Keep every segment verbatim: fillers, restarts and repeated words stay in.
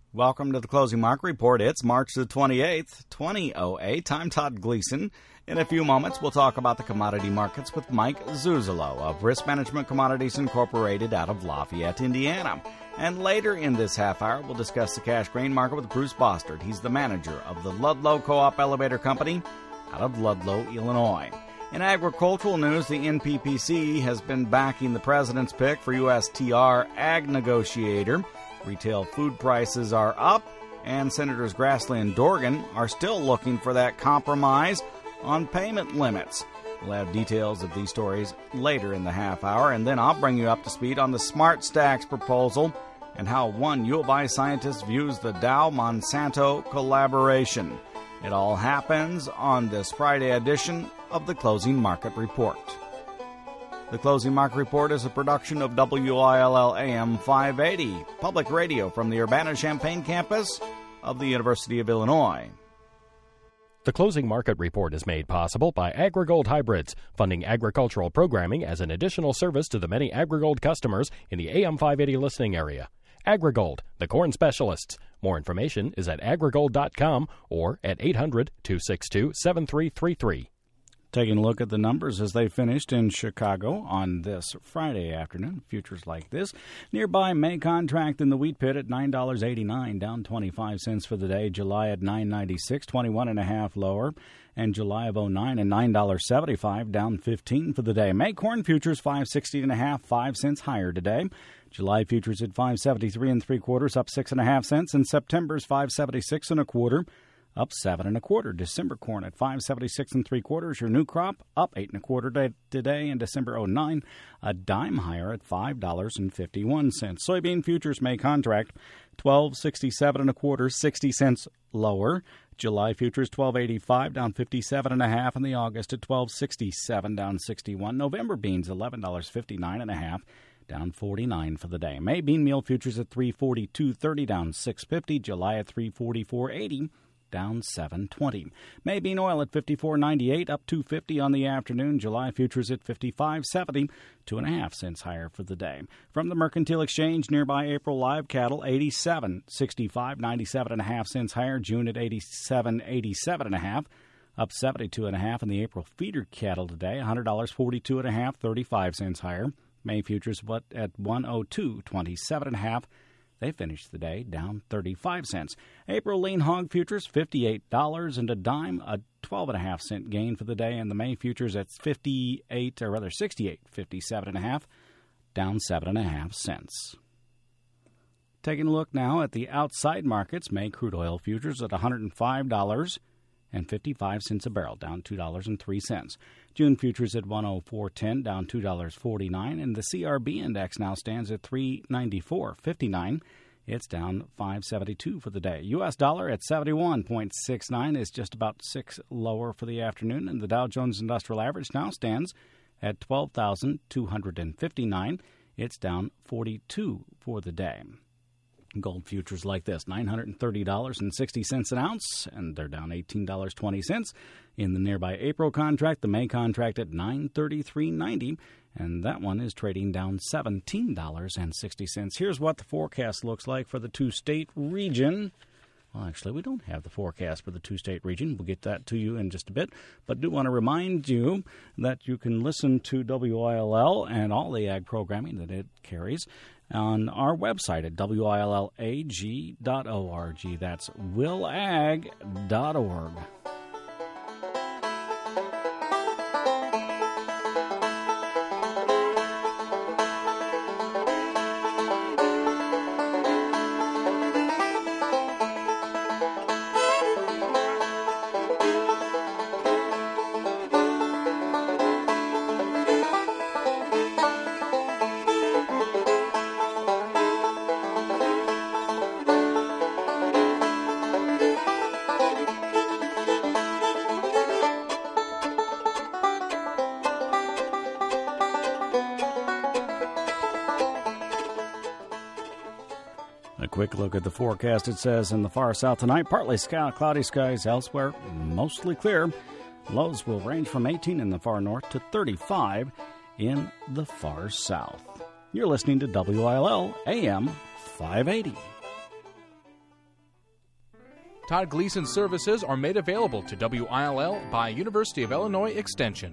Welcome to the Closing Market Report. It's March the twenty-eighth, twenty oh eight. I'm Todd Gleason. In a few moments, we'll talk about the commodity markets with Mike Zuzolo of Risk Management Commodities Incorporated out of Lafayette, Indiana. And later in this half hour, we'll discuss the cash grain market with Bruce Bostard. He's the manager of the Ludlow Co-op Elevator Company out of Ludlow, Illinois. In agricultural news, the N P P C has been backing the president's pick for U S T R Ag Negotiator. Retail food prices are up, and Senators Grassley and Dorgan are still looking for that compromise on payment limits. We'll have details of these stories later in the half hour, and then I'll bring you up to speed on the Smart Stacks proposal and how one U of I scientist views the Dow-Monsanto collaboration. It all happens on this Friday edition of the Closing Market Report. The Closing Market Report is a production of W I L L A M five eighty, public radio from the Urbana-Champaign campus of the University of Illinois. The Closing Market Report is made possible by AgriGold Hybrids, funding agricultural programming as an additional service to the many AgriGold customers in the A M five eighty listening area. AgriGold, the corn specialists. More information is at agrigold dot com or at eight hundred, two six two, seven three three three. Taking a look at the numbers as they finished in Chicago on this Friday afternoon. Futures like this. Nearby May contract in the wheat pit at nine dollars and eighty-nine cents, down twenty-five cents for the day. July at nine dollars and ninety-six cents, twenty-one and a half lower. And July of oh nine and nine dollars and seventy-five cents, down fifteen for the day. May corn futures five sixty and a half, five cents higher today. July futures at five seventy-three and three quarters, up six and a half cents. And September's five seventy-six and a quarter, up seven and a quarter. December corn at five seventy-six and three quarters. Your new crop up eight and a quarter day, today. And December oh nine, a dime higher at five dollars and fifty-one cents. Soybean futures May contract twelve sixty-seven and a quarter, sixty cents lower. July futures twelve eighty-five, down fifty-seven and a half, and the August at twelve sixty-seven, down sixty-one. November beans eleven dollars and fifty-nine and a half, down forty-nine for the day. May bean meal futures at three forty-two thirty, down six fifty. July at three forty-four eighty, down seven twenty. May bean oil at fifty-four ninety-eight, up two fifty on the afternoon. July futures at fifty-five seventy, two and a half cents higher for the day. From the Mercantile Exchange, nearby April live cattle eighty-seven sixty-five, ninety-seven and a half cents higher. June at eighty-seven eighty-seven and a half, up seventy-two and a half. And the April feeder cattle today one hundred dollars forty-two and a half, thirty-five cents higher. May futures what at one oh two twenty-seven and a half. They finished the day down thirty-five cents. April lean hog futures fifty-eight dollars and a dime, a twelve and a half cent gain for the day. And the May futures at fifty-eight, or rather sixty-eight fifty-seven and a half, down seven and a half cents. Taking a look now at the outside markets, May crude oil futures at one hundred five dollars and fifty-five cents a barrel, down two dollars and three cents. June futures at one oh four ten, down two dollars and forty-nine cents, and the C R B index now stands at three ninety-four fifty-nine. It's down five seventy-two for the day. U S dollar at seventy-one point six nine is just about six lower for the afternoon, and the Dow Jones Industrial Average now stands at twelve thousand two hundred fifty-nine. It's down forty-two for the day. Gold futures like this, nine hundred thirty dollars and sixty cents an ounce, and they're down eighteen dollars and twenty cents. In the nearby April contract, the May contract at nine thirty-three ninety, and that one is trading down seventeen dollars and sixty cents. Here's what the forecast looks like for the two-state region. Well, actually, we don't have the forecast for the two-state region. We'll get that to you in just a bit. But do want to remind you that you can listen to W I L L and all the ag programming that it carries on our website at W I L L A G dot org. That's will ag dot org. Quick look at the forecast. It says in the far south tonight, partly sky, cloudy skies elsewhere, mostly clear. Lows will range from eighteen in the far north to thirty-five in the far south. You're listening to W I L L A M five eighty. Todd Gleason services are made available to W I L L by University of Illinois Extension.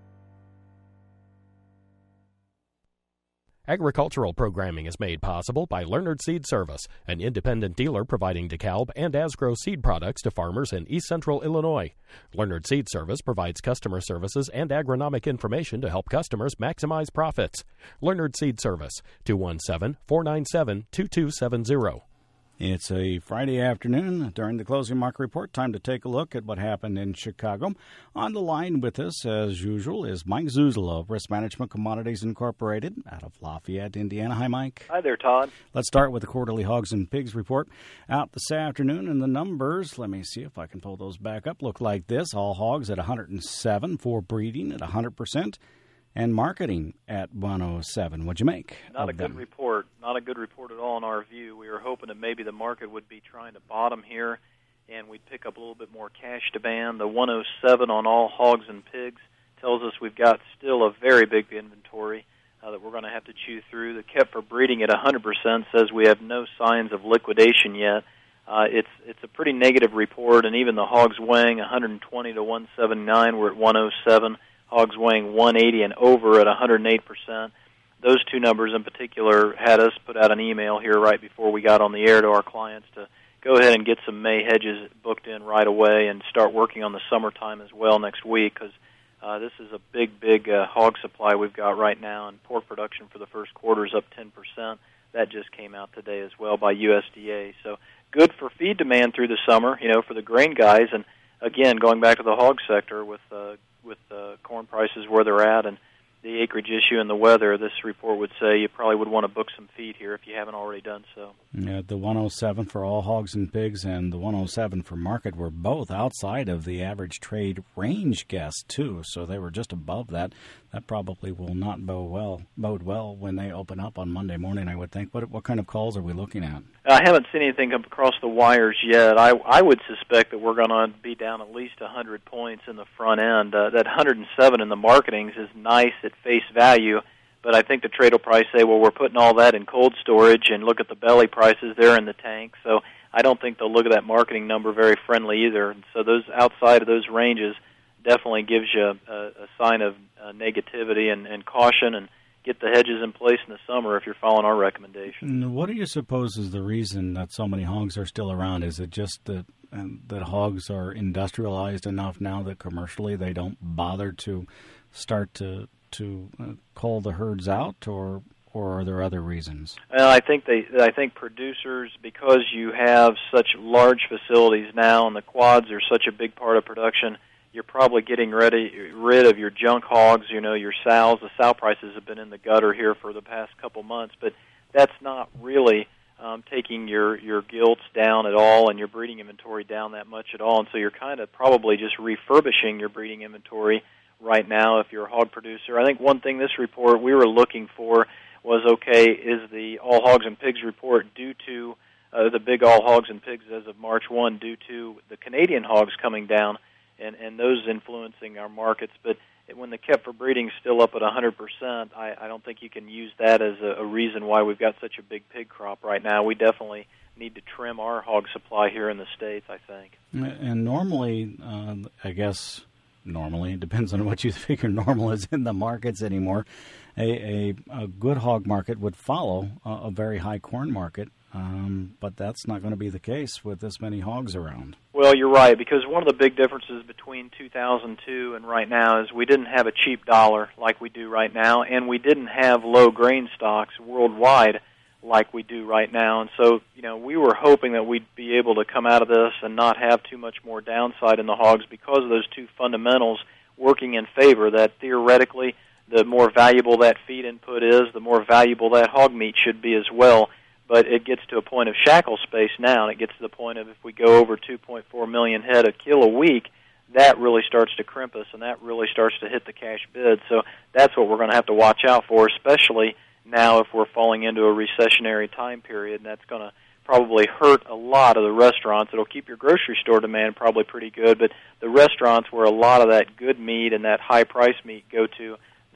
Agricultural programming is made possible by Leonard Seed Service, an independent dealer providing DeKalb and Asgrow seed products to farmers in East Central Illinois. Leonard Seed Service provides customer services and agronomic information to help customers maximize profits. Leonard Seed Service, two one seven, four nine seven, two two seven zero. It's a Friday afternoon during the closing market report. Time to take a look at what happened in Chicago. On the line with us, as usual, is Mike Zuzula of Risk Management Commodities Incorporated out of Lafayette, Indiana. Hi, Mike. Hi there, Todd. Let's start with the quarterly Hogs and Pigs report out this afternoon. And the numbers, let me see if I can pull those back up, look like this. All hogs at one hundred seven for breeding at one hundred percent. And marketing at one oh seven. What'd you make? Not a them? good report. Not a good report at all in our view. We were hoping that maybe the market would be trying to bottom here and we'd pick up a little bit more cash demand. The one oh seven on all hogs and pigs tells us we've got still a very big inventory uh, that we're going to have to chew through. The kept for breeding at one hundred percent says we have no signs of liquidation yet. Uh, it's it's a pretty negative report, and even the hogs weighing one hundred twenty to one seventy-nine were at one oh seven. Hogs weighing one eighty and over at one hundred eight percent. Those two numbers in particular had us put out an email here right before we got on the air to our clients to go ahead and get some May hedges booked in right away and start working on the summertime as well next week, because uh, this is a big, big uh, hog supply we've got right now, and pork production for the first quarter is up ten percent. That just came out today as well by U S D A. So good for feed demand through the summer, you know, for the grain guys. And again, going back to the hog sector with uh, with uh, corn prices where they're at and the acreage issue and the weather, this report would say you probably would want to book some feed here if you haven't already done so. Yeah, the one oh seven for all hogs and pigs and the one oh seven for market were both outside of the average trade range guess, too, so they were just above that. That probably will not bode well, bode well when they open up on Monday morning, I would think. What, what kind of calls are we looking at? I haven't seen anything come across the wires yet. I, I would suspect that we're going to be down at least one hundred points in the front end. Uh, that one hundred seven in the marketings is nice at face value, but I think the trade will probably say, well, we're putting all that in cold storage, and look at the belly prices, they're in the tank. So I don't think they'll look at that marketing number very friendly either. And so those outside of those ranges definitely gives you a, a sign of uh, negativity and, and caution, and get the hedges in place in the summer if you're following our recommendation. What do you suppose is the reason that so many hogs are still around? Is it just that uh, that hogs are industrialized enough now that commercially they don't bother to start to to uh, cull the herds out, or or are there other reasons? Well, I think they I think producers, because you have such large facilities now and the quads are such a big part of production, you're probably getting ready, rid of your junk hogs, you know, your sows. The sow prices have been in the gutter here for the past couple months, but that's not really um, taking your, your gilts down at all and your breeding inventory down that much at all. And so you're kind of probably just refurbishing your breeding inventory right now if you're a hog producer. I think one thing this report we were looking for was, okay, is the all hogs and pigs report due to uh, the big all hogs and pigs as of March first due to the Canadian hogs coming down, and, and those influencing our markets. But when the kept for breeding is still up at one hundred percent, I, I don't think you can use that as a, a reason why we've got such a big pig crop right now. We definitely need to trim our hog supply here in the States, I think. And normally, uh, I guess, normally, it depends on what you figure normal is in the markets anymore, a, a, a good hog market would follow a, a very high corn market. Um, but that's not going to be the case with this many hogs around. Well, you're right, because one of the big differences between two thousand two and right now is we didn't have a cheap dollar like we do right now, and we didn't have low grain stocks worldwide like we do right now. And so, you know, we were hoping that we'd be able to come out of this and not have too much more downside in the hogs because of those two fundamentals working in favor, that theoretically the more valuable that feed input is, the more valuable that hog meat should be as well. But it gets to a point of shackle space now, and it gets to the point of if we go over two point four million head a kill a week, that really starts to crimp us, and that really starts to hit the cash bid. So that's what we're going to have to watch out for, especially now if we're falling into a recessionary time period, and that's going to probably hurt a lot of the restaurants. It'll keep your grocery store demand probably pretty good, but the restaurants where a lot of that good meat and that high-price meat go to,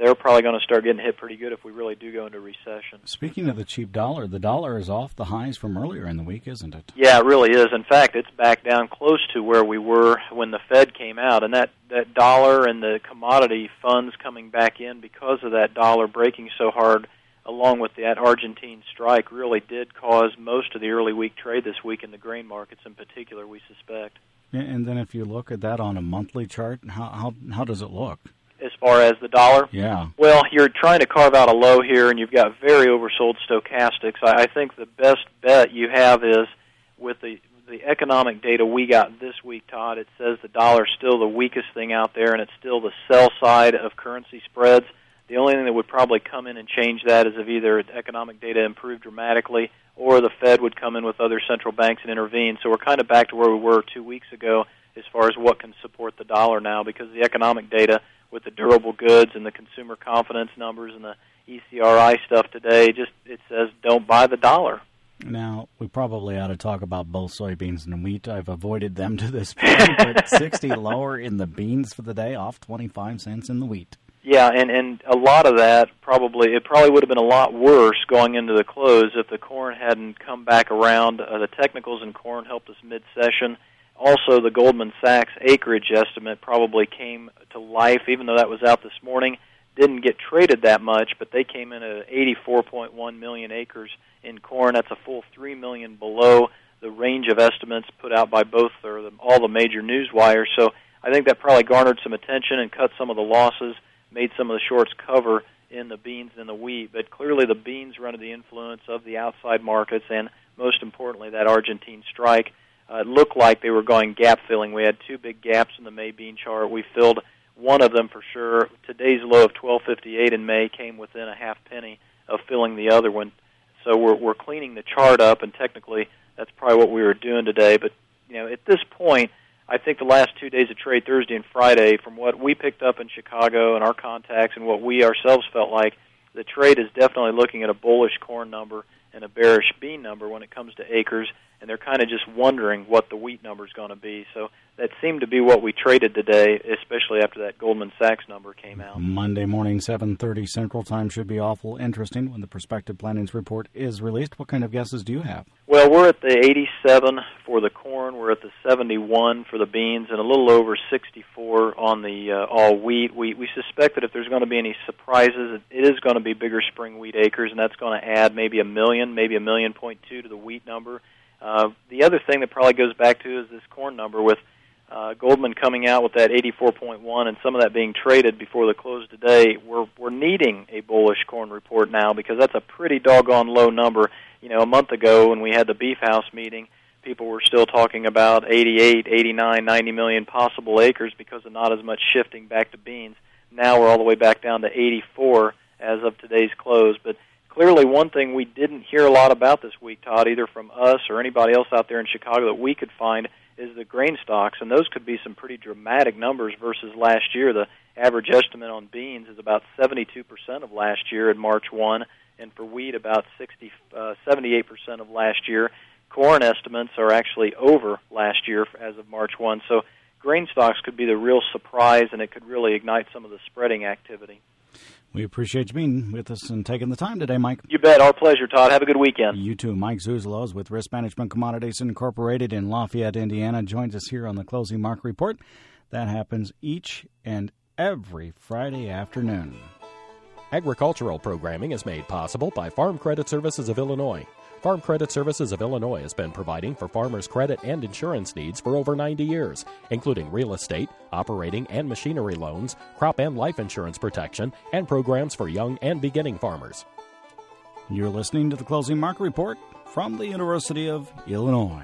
they're probably going to start getting hit pretty good if we really do go into recession. Speaking of the cheap dollar, the dollar is off the highs from earlier in the week, isn't it? Yeah, it really is. In fact, it's back down close to where we were when the Fed came out. And that, that dollar and the commodity funds coming back in because of that dollar breaking so hard, along with that Argentine strike, really did cause most of the early week trade this week in the grain markets in particular, we suspect. And then if you look at that on a monthly chart, how how, how does it look? As far as the dollar? Yeah. Well, you're trying to carve out a low here, and you've got very oversold stochastics. I, I think the best bet you have is with the the economic data we got this week, Todd. It says the dollar's still the weakest thing out there, and it's still the sell side of currency spreads. The only thing that would probably come in and change that is if either economic data improved dramatically or the Fed would come in with other central banks and intervene. So we're kind of back to where we were two weeks ago as far as what can support the dollar now, because the economic data with the durable goods and the consumer confidence numbers and the E C R I stuff today, just it says don't buy the dollar. Now, we probably ought to talk about both soybeans and wheat. I've avoided them to this point, but sixty lower in the beans for the day, off twenty-five cents in the wheat. Yeah, and, and a lot of that probably, it probably would have been a lot worse going into the close if the corn hadn't come back around. Uh, the technicals in corn helped us mid-session. Also, the Goldman Sachs acreage estimate probably came to life, even though that was out this morning. Didn't get traded that much, but they came in at eighty-four point one million acres in corn. That's a full three million below the range of estimates put out by both or the, all the major news wires. So I think that probably garnered some attention and cut some of the losses, made some of the shorts cover in the beans and the wheat. But clearly the beans were under the influence of the outside markets and, most importantly, that Argentine strike. Uh, it looked like they were going gap-filling. We had two big gaps in the May bean chart. We filled one of them for sure. Today's low of twelve fifty-eight in May came within a half penny of filling the other one. So we're we're cleaning the chart up, and technically that's probably what we were doing today. But you know, at this point, I think the last two days of trade, Thursday and Friday, from what we picked up in Chicago and our contacts and what we ourselves felt like, the trade is definitely looking at a bullish corn number and a bearish bean number when it comes to acres, and they're kind of just wondering what the wheat number is going to be. So that seemed to be what we traded today, especially after that Goldman Sachs number came out. Monday morning, seven thirty Central Time should be awful interesting when the Prospective Plannings Report is released. What kind of guesses do you have? Well, we're at the eighty-seven for the corn, we're at the seventy-one for the beans, and a little over sixty-four on the uh, all wheat. We we suspect that if there's going to be any surprises, it is going to be bigger spring wheat acres, and that's going to add maybe a million, maybe a million point two to the wheat number. Uh, the other thing that probably goes back to is this corn number with uh, Goldman coming out with that eighty-four point one and some of that being traded before the close today. We're we're needing a bullish corn report now because that's a pretty doggone low number. You know, a month ago when we had the Beef House meeting, people were still talking about eighty-eight, eighty-nine, ninety million possible acres because of not as much shifting back to beans. Now we're all the way back down to eighty-four as of today's close. But clearly one thing we didn't hear a lot about this week, Todd, either from us or anybody else out there in Chicago that we could find, is the grain stocks, and those could be some pretty dramatic numbers versus last year. The average estimate on beans is about seventy-two percent of last year at March first, and for wheat about sixty, uh, seventy-eight percent of last year. Corn estimates are actually over last year as of March first. So grain stocks could be the real surprise, and it could really ignite some of the spreading activity. We appreciate you being with us and taking the time today, Mike. You bet. Our pleasure, Todd. Have a good weekend. You too. Mike Zuzlos with Risk Management Commodities Incorporated in Lafayette, Indiana, joins us here on the Closing Market Report. That happens each and every Friday afternoon. Agricultural programming is made possible by Farm Credit Services of Illinois. Farm Credit Services of Illinois has been providing for farmers' credit and insurance needs for over ninety years, including real estate, operating and machinery loans, crop and life insurance protection, and programs for young and beginning farmers. You're listening to the Closing Market Report from the University of Illinois.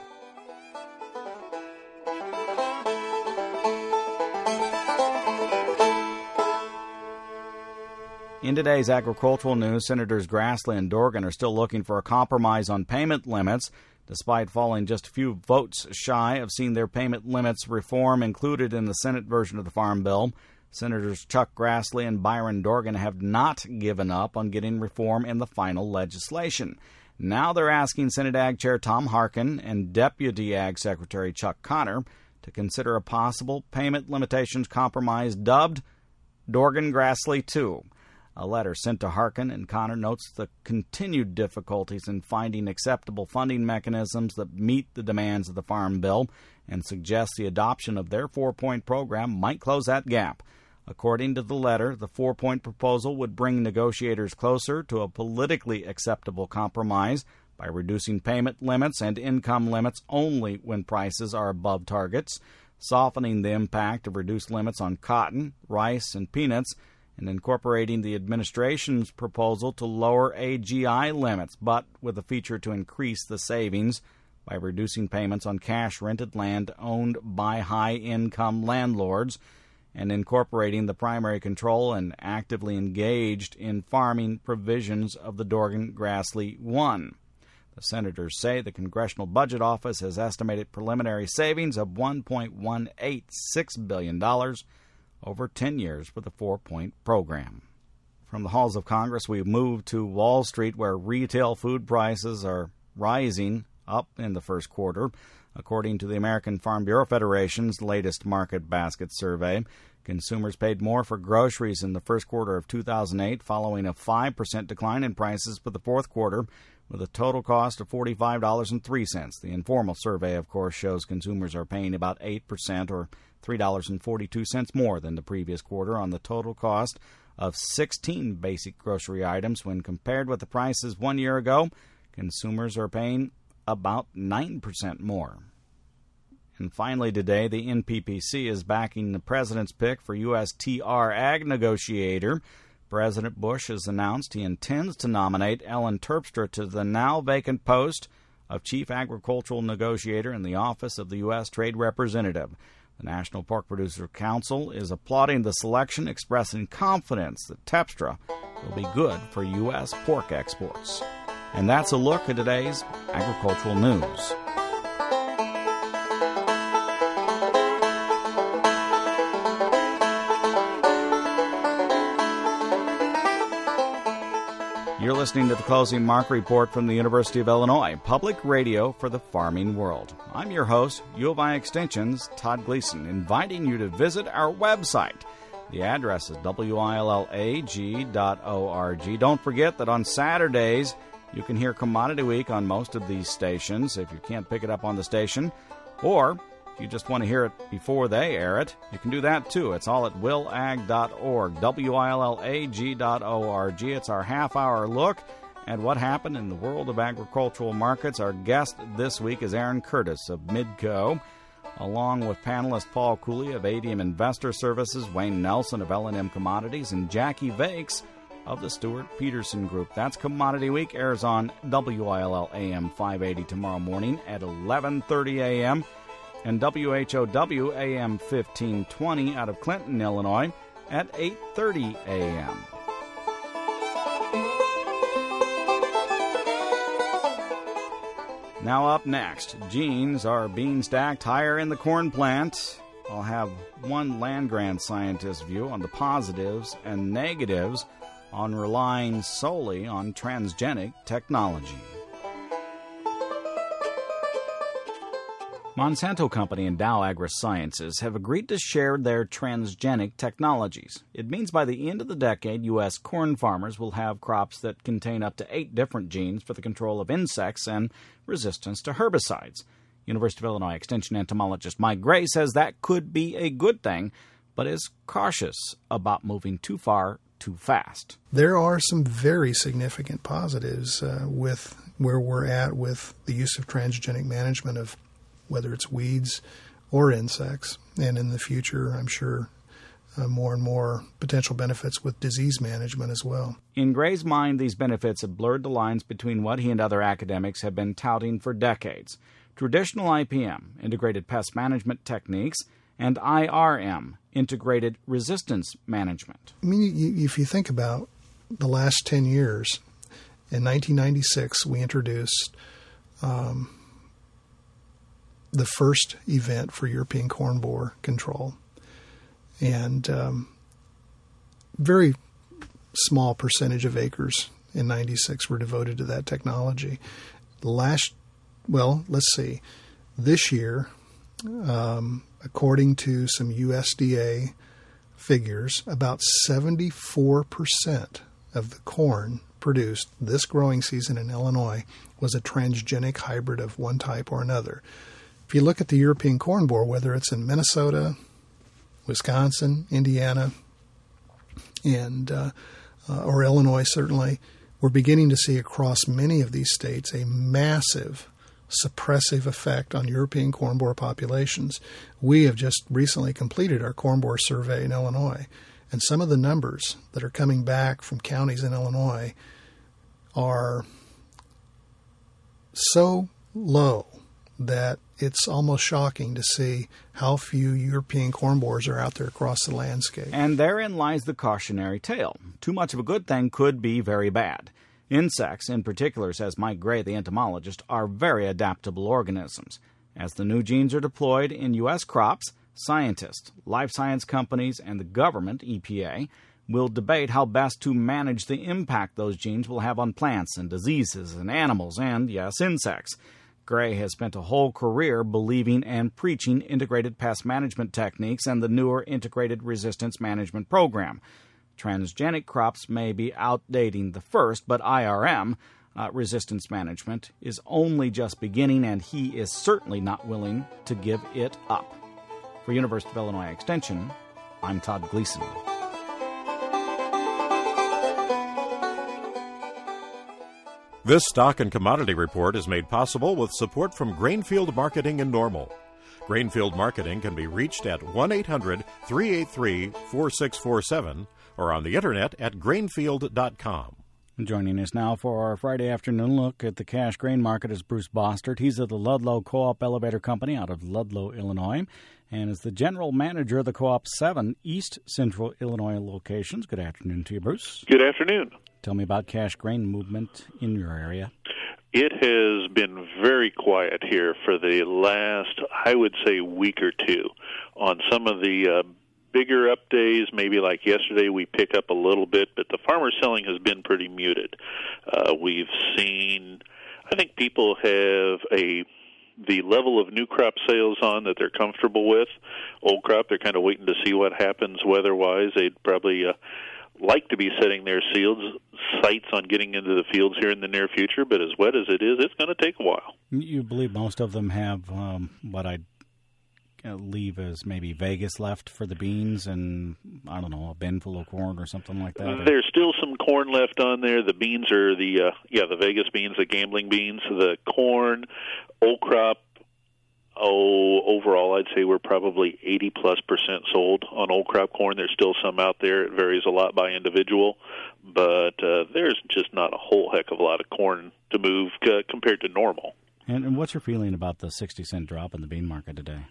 In today's agricultural news, Senators Grassley and Dorgan are still looking for a compromise on payment limits, despite falling just a few votes shy of seeing their payment limits reform included in the Senate version of the Farm Bill. Senators Chuck Grassley and Byron Dorgan have not given up on getting reform in the final legislation. Now they're asking Senate Ag Chair Tom Harkin and Deputy Ag Secretary Chuck Connor to consider a possible payment limitations compromise dubbed Dorgan Grassley two. A letter sent to Harkin and Connor notes the continued difficulties in finding acceptable funding mechanisms that meet the demands of the Farm Bill and suggests the adoption of their four-point program might close that gap. According to the letter, the four-point proposal would bring negotiators closer to a politically acceptable compromise by reducing payment limits and income limits only when prices are above targets, softening the impact of reduced limits on cotton, rice, and peanuts, and incorporating the administration's proposal to lower A G I limits, but with a feature to increase the savings by reducing payments on cash-rented land owned by high-income landlords, and incorporating the primary control and actively engaged in farming provisions of the Dorgan Grassley one. The senators say the Congressional Budget Office has estimated preliminary savings of one point one eight six billion dollars over ten years for the four-point program. From the halls of Congress, we move to Wall Street, where retail food prices are rising up in the first quarter. According to the American Farm Bureau Federation's latest market basket survey, consumers paid more for groceries in the first quarter of two thousand eight, following a five percent decline in prices for the fourth quarter, with a total cost of forty-five dollars and three cents. The informal survey, of course, shows consumers are paying about eight percent, or three dollars and forty-two cents more than the previous quarter on the total cost of sixteen basic grocery items. When compared with the prices one year ago, consumers are paying about nine percent more. And finally today, the N P P C is backing the president's pick for U S T R Ag Negotiator. President Bush has announced he intends to nominate Ellen Terpstra to the now vacant post of Chief Agricultural Negotiator in the Office of the U S Trade Representative. The National Pork Producer Council is applauding the selection, expressing confidence that Terpstra will be good for U S pork exports. And that's a look at today's agricultural news. You're listening to the Closing Market Report from the University of Illinois, public radio for the farming world. I'm your host, U of I Extension's Todd Gleason, inviting you to visit our website. The address is W I L L A G dot org. Don't forget that on Saturdays, you can hear Commodity Week on most of these stations if you can't pick it up on the station, or if you just want to hear it before they air it, you can do that too. It's all at will ag dot org, W I L L A G dot org. It's our half-hour look at what happened in the world of agricultural markets. Our guest this week is Aaron Curtis of Midco, along with panelist Paul Cooley of A D M Investor Services, Wayne Nelson of L and M Commodities, and Jackie Vakes of the Stewart Peterson Group. That's Commodity Week, airs on W I L L A M five eighty tomorrow morning at eleven thirty a.m., and W H O W A M fifteen twenty out of Clinton, Illinois, at eight thirty a.m. Now up next, genes are being stacked higher in the corn plant. I'll have one land-grant scientist view on the positives and negatives on relying solely on transgenic technology. Monsanto Company and Dow AgroSciences have agreed to share their transgenic technologies. It means by the end of the decade, U S corn farmers will have crops that contain up to eight different genes for the control of insects and resistance to herbicides. University of Illinois Extension entomologist Mike Gray says that could be a good thing, but is cautious about moving too far too fast. There are some very significant positives uh, with where we're at with the use of transgenic management of whether it's weeds or insects. And in the future, I'm sure uh, more and more potential benefits with disease management as well. In Gray's mind, these benefits have blurred the lines between what he and other academics have been touting for decades: traditional I P M, integrated pest management techniques, and I R M, integrated resistance management. I mean, you, if you think about the last ten years, in nineteen ninety-six, we introduced um, the first event for European corn borer control. And um, very small percentage of acres in ninety-six were devoted to that technology. Last, well, let's see, this year, um, according to some U S D A figures about seventy-four percent of the corn produced this growing season in Illinois was a transgenic hybrid of one type or another. If you look at the European Corn Borer, whether it's in Minnesota, Wisconsin, Indiana, and uh, uh, or Illinois, certainly, we're beginning to see across many of these states a massive suppressive effect on European corn borer populations. We have just recently completed our corn borer survey in Illinois, and some of the numbers that are coming back from counties in Illinois are so low that it's almost shocking to see how few European corn borers are out there across the landscape. And therein lies the cautionary tale. Too much of a good thing could be very bad. Insects, in particular, says Mike Gray, the entomologist, are very adaptable organisms. As the new genes are deployed in U S crops, scientists, life science companies, and the government, E P A, will debate how best to manage the impact those genes will have on plants and diseases and animals and, yes, insects. Gray has spent a whole career believing and preaching integrated pest management techniques and the newer integrated resistance management program. Transgenic crops may be outdating the first, but I R M, uh, resistance management, is only just beginning, and he is certainly not willing to give it up. For University of Illinois Extension, I'm Todd Gleason. This stock and commodity report is made possible with support from Grainfield Marketing in Normal. Grainfield Marketing can be reached at one eight hundred, three eight three, four six four seven or on the internet at grainfield dot com. Joining us now for our Friday afternoon look at the cash grain market is Bruce Bostert. He's at the Ludlow Co-op Elevator Company out of Ludlow, Illinois, and is the general manager of the Co-op's seven East Central Illinois locations. Good afternoon to you, Bruce. Good afternoon. Tell me about cash grain movement in your area. It has been very quiet here for the last, I would say, week or two. On some of the uh, bigger up days, maybe like yesterday, we pick up a little bit, but the farmer selling has been pretty muted. Uh, we've seen, I think people have a the level of new crop sales on that they're comfortable with. Old crop, they're kind of waiting to see what happens weather-wise. They'd probably uh, like to be setting their seals, sights on getting into the fields here in the near future, but as wet as it is, it's going to take a while. You believe most of them have um, what I'd leave as maybe Vegas left for the beans and, I don't know, a bin full of corn or something like that? Uh, there's still some corn left on there. The beans are the, uh, yeah, the Vegas beans, the gambling beans. The corn, old crop, oh, overall I'd say we're probably eighty plus percent sold on old crop corn. There's still some out there. It varies a lot by individual, but uh, there's just not a whole heck of a lot of corn to move uh, compared to normal. And, and what's your feeling about the sixty cent drop in the bean market today?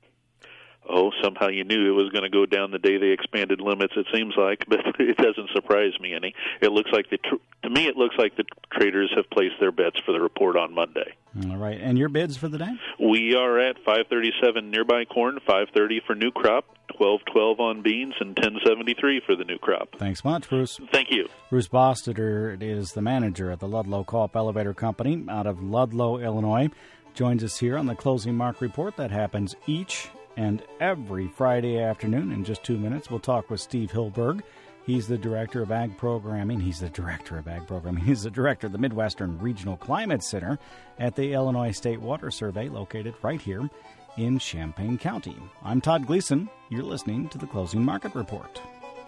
Oh, somehow you knew it was going to go down the day they expanded limits, it seems like, but it doesn't surprise me any. It looks like the tr- to me it looks like the traders have placed their bets for the report on Monday. All right. And your bids for the day? We are at five thirty-seven nearby corn, five thirty for new crop, twelve twelve on beans, and ten seventy-three for the new crop. Thanks much, Bruce. Thank you. Bruce Bostert is the manager at the Ludlow Co-op Elevator Company out of Ludlow, Illinois. Joins us here on the Closing Mark Report. That happens each and every Friday afternoon. In just two minutes, we'll talk with Steve Hilberg. He's the Director of Ag Programming. He's the Director of Ag Programming. He's the Director of the Midwestern Regional Climate Center at the Illinois State Water Survey, located right here in Champaign County. I'm Todd Gleason. You're listening to the Closing Market Report.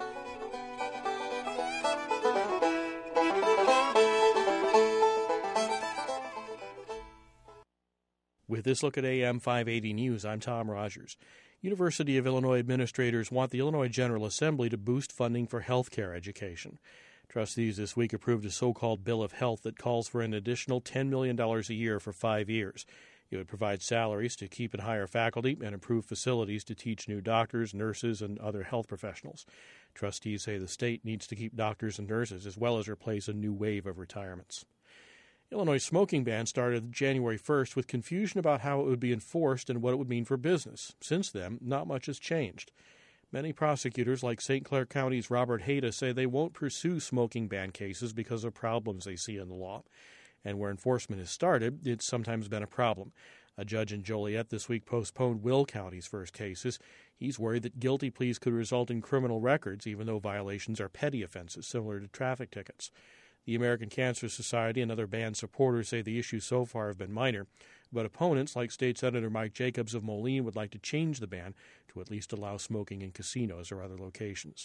With this look at A M five eighty News, I'm Tom Rogers. University of Illinois administrators want the Illinois General Assembly to boost funding for health care education. Trustees this week approved a so-called Bill of Health that calls for an additional ten million dollars a year for five years. It would provide salaries to keep and hire faculty and improve facilities to teach new doctors, nurses, and other health professionals. Trustees say the state needs to keep doctors and nurses as well as replace a new wave of retirements. Illinois' smoking ban started January first with confusion about how it would be enforced and what it would mean for business. Since then, not much has changed. Many prosecutors, like Saint Clair County's Robert Hayda, say they won't pursue smoking ban cases because of problems they see in the law. And where enforcement has started, it's sometimes been a problem. A judge in Joliet this week postponed Will County's first cases. He's worried that guilty pleas could result in criminal records, even though violations are petty offenses similar to traffic tickets. The American Cancer Society and other ban supporters say the issues so far have been minor, but opponents like State Senator Mike Jacobs of Moline would like to change the ban to at least allow smoking in casinos or other locations.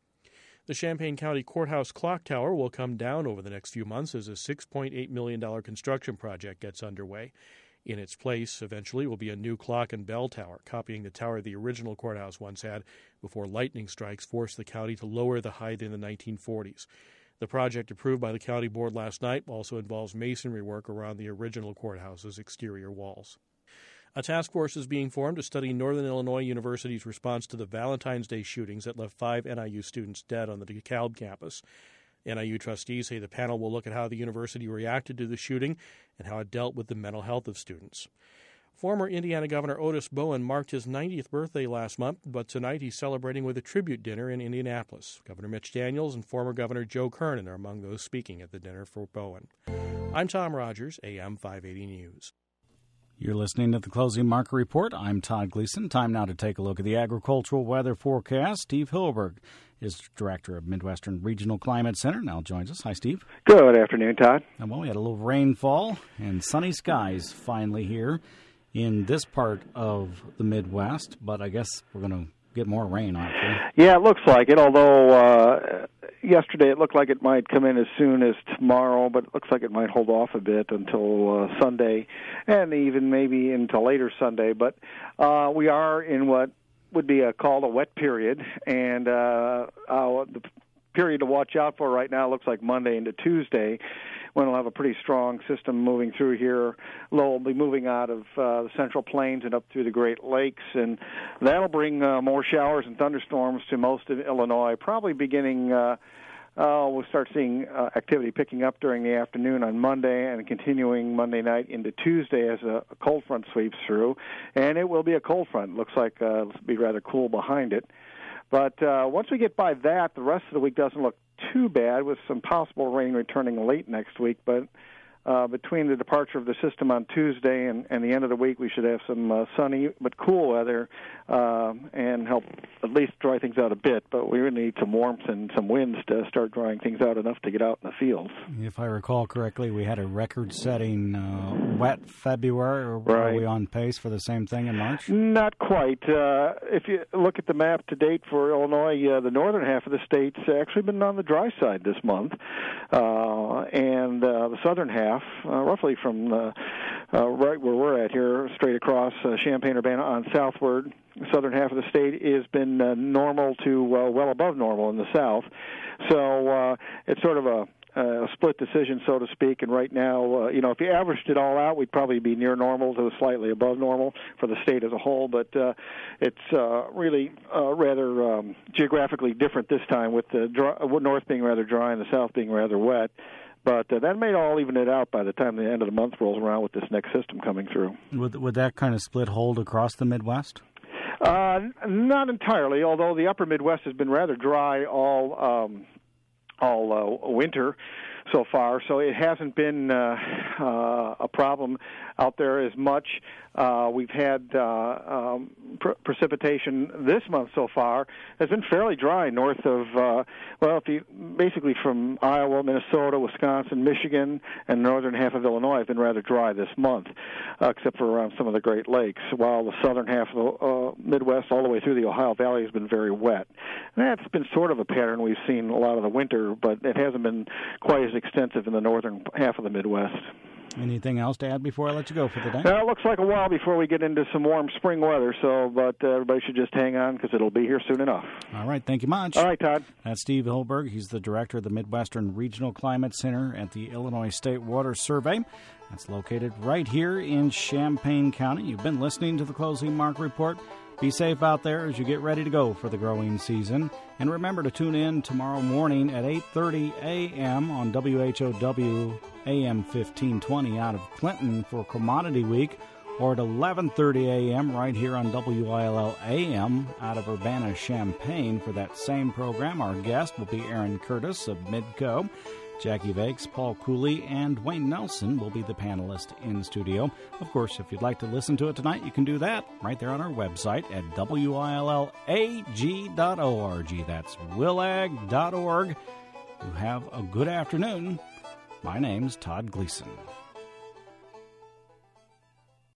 The Champaign County Courthouse clock tower will come down over the next few months as a six point eight million dollars construction project gets underway. In its place, eventually, will be a new clock and bell tower, copying the tower the original courthouse once had before lightning strikes forced the county to lower the height in the nineteen forties. The project approved by the county board last night also involves masonry work around the original courthouse's exterior walls. A task force is being formed to study Northern Illinois University's response to the Valentine's Day shootings that left five N I U students dead on the DeKalb campus. N I U trustees say the panel will look at how the university reacted to the shooting and how it dealt with the mental health of students. Former Indiana Governor Otis Bowen marked his ninetieth birthday last month, but tonight he's celebrating with a tribute dinner in Indianapolis. Governor Mitch Daniels and former Governor Joe Kernan are among those speaking at the dinner for Bowen. I'm Tom Rogers, A M five eighty News. You're listening to the Closing Market Report. I'm Todd Gleason. Time now to take a look at the agricultural weather forecast. Steve Hilberg is director of Midwestern Regional Climate Center. Now joins us. Hi, Steve. Good afternoon, Todd. And well, we had a little rainfall and sunny skies finally here in this part of the Midwest, but I guess we're going to get more rain, aren't we? Yeah, it looks like it, although uh, yesterday it looked like it might come in as soon as tomorrow, but it looks like it might hold off a bit until uh, Sunday and even maybe until later Sunday. But uh, we are in what would be a, called a wet period, and uh, uh, the period to watch out for right now looks like Monday into Tuesday, when we'll have a pretty strong system moving through here. Low will be moving out of uh, the Central Plains and up through the Great Lakes, and that'll bring uh, more showers and thunderstorms to most of Illinois, probably beginning, uh, uh, we'll start seeing uh, activity picking up during the afternoon on Monday and continuing Monday night into Tuesday as a, a cold front sweeps through, and it will be a cold front. Looks like uh, it'll be rather cool behind it. But uh, once we get by that, the rest of the week doesn't look too bad, with some possible rain returning late next week. But uh, between the departure of the system on Tuesday and, and the end of the week, we should have some uh, sunny but cool weather uh, and help at least dry things out a bit. But we really need some warmth and some winds to start drying things out enough to get out in the fields. If I recall correctly, we had a record-setting uh, wet February. Or right. Are we on pace for the same thing in March? Not quite. Uh, if you look at the map to date for Illinois, uh, the northern half of the state's actually been on the dry side this month, uh, and uh, the southern half, uh, roughly from uh, uh, right where we're at here, straight across uh, Champaign-Urbana on southward, the southern half of the state has been uh, normal to uh, well above normal in the south. So uh, it's sort of a a split decision, so to speak, and right now, uh, you know, if you averaged it all out, we'd probably be near normal to slightly above normal for the state as a whole, but uh, it's uh, really uh, rather um, geographically different this time, with the dry, north being rather dry and the south being rather wet. But uh, that may all even it out by the time the end of the month rolls around with this next system coming through. Would, would that kind of split hold across the Midwest? Uh, not entirely, although the upper Midwest has been rather dry all um all uh, winter so far, so it hasn't been uh, uh, a problem out there as much. Uh, we've had uh, um, pre- precipitation this month so far has been fairly dry north of, uh, well, if you basically from Iowa, Minnesota, Wisconsin, Michigan, and northern half of Illinois have been rather dry this month, uh, except for around some of the Great Lakes, while the southern half of the uh, Midwest all the way through the Ohio Valley has been very wet. And that's been sort of a pattern we've seen a lot of the winter, but it hasn't been quite as extensive in the northern half of the Midwest. Anything else to add before I let you go for the day? Uh, it looks like a while before we get into some warm spring weather, so but uh, everybody should just hang on because it'll be here soon enough. All right, thank you much. All right, Todd. That's Steve Hilberg. He's the director of the Midwestern Regional Climate Center at the Illinois State Water Survey. That's located right here in Champaign County. You've been listening to the Closing Market Report. Be safe out there as you get ready to go for the growing season. And remember to tune in tomorrow morning at eight thirty a.m. on W H O W A M fifteen twenty out of Clinton for Commodity Week, or at eleven thirty a.m. right here on W I L L A M out of Urbana-Champaign for that same program. Our guest will be Aaron Curtis of Midco. Jackie Vakes, Paul Cooley, and Wayne Nelson will be the panelists in studio. Of course, if you'd like to listen to it tonight, you can do that right there on our website at W I L L A G dot org. That's willag dot org. You have a good afternoon. My name's Todd Gleason.